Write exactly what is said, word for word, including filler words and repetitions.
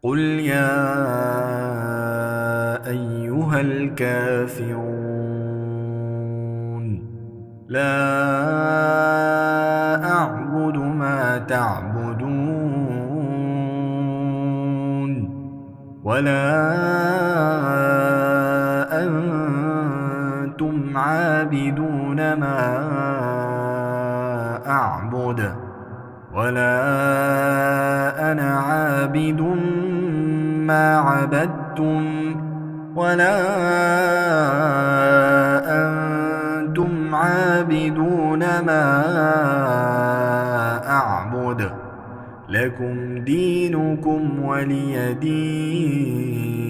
قل يا أيها الكافرون لا أعبد ما تعبدون ولا أنتم عابدون ما أعبد ولا أنا عابد ما عبدتم ولا أنتم عابدون ما أعبد لكم دينكم ولي دين.